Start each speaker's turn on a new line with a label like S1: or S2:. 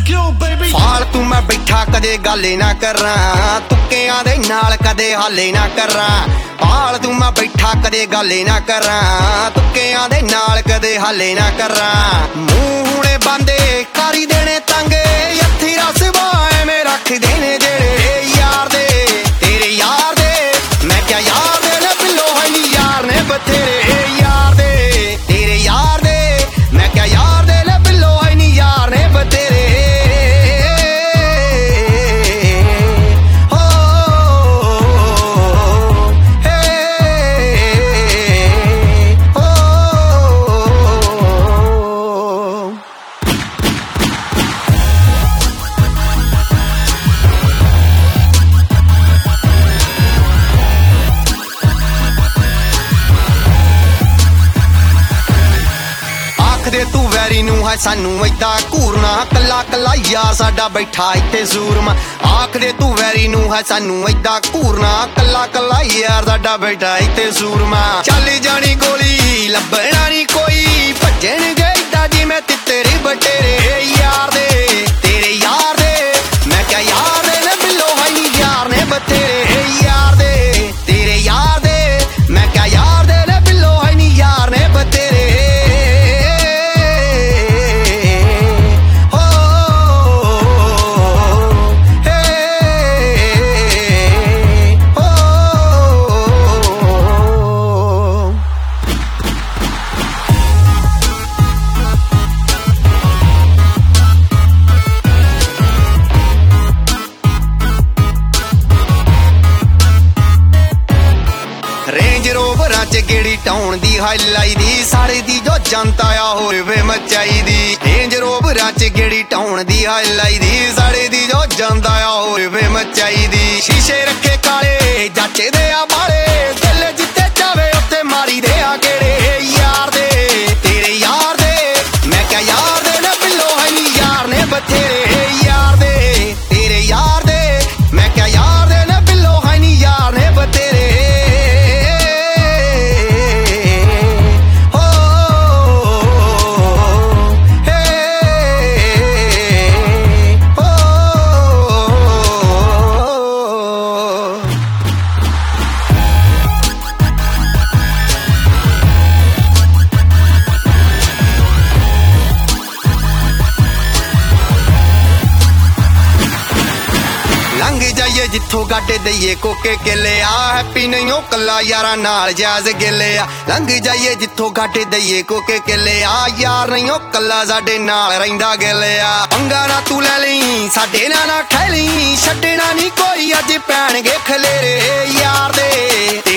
S1: फालतू मैं बैठा कदे गाले ना करा, तुक्कियां दे नाल कदे हाले ना करा। फालतू मैं बैठा कदे गाले ना करा, तुक्कियां दे नाल कदे हाले ना करा। मूंह हुणे बांदे करी देने तंगे, हत्थी रस बाए में रख देने जेड़े यार दे तेरे यार दे। मैं क्या यार दे ने बिल्लो है नी यार ने बथेरे यार दे तेरे यार दे। मैं क्या यार दे ने बिल्लो है नी यार ने बथेरे। दे तू वैरी नू है सानू ऐदा घूरना, कला कला यार साडा बैठा इत्थे सूरमा। आख दे तू वैरी नू है सानू ऐदा घूरना, कला कला यार साडा बैठा इत्थे सूरमा। चल जानी गोली लभना नी कोई, भजन गए जिवें तितरे बटेरे यार दे तेरे यार दे। मैं क्या यार दे ने बिल्लो है नी यार ने बथेरे यार दे तेरे यार दे। मैं क्या यार दे ने बिल्लो है नी यार ने बथेरे। रेंज रोवरां च गेड़ी टाउन दी हाईलाई दी, सारे दी जो जनता आ होर वे मचाई दी। रेंज रोवरां च गेड़ी टाउन दी हाईलाई दी, सारे दी जो जनता आ होर वे मचाई दी। शीशे रखे काले जाचे दे आ बाले, दिल जिते जावे उत्ते मारी दे आ गेड़े यार दे तेरे यार दे। मैं क्या यार दे ने बिल्लो है नी यार ने बथेरे यार दे तेरे यार दे। मैं क्या यार दे ने बिल्लो है नी यार ने बथेरे। लंघ जाइए जिथों गाटे दईए कोके केले आ, हैप्पी नहीं हो कला यारा नाल जाज गिले आ। लंघ जाइए जिथों गाटे दईए कोके केले आ, यार नहीं हो कला साडे नाल रहिंदा गिले आ। पंगा ना तू ले लई साडे ना खैली, छड्डना नहीं कोई अज पैणगे खलेरे यार दे।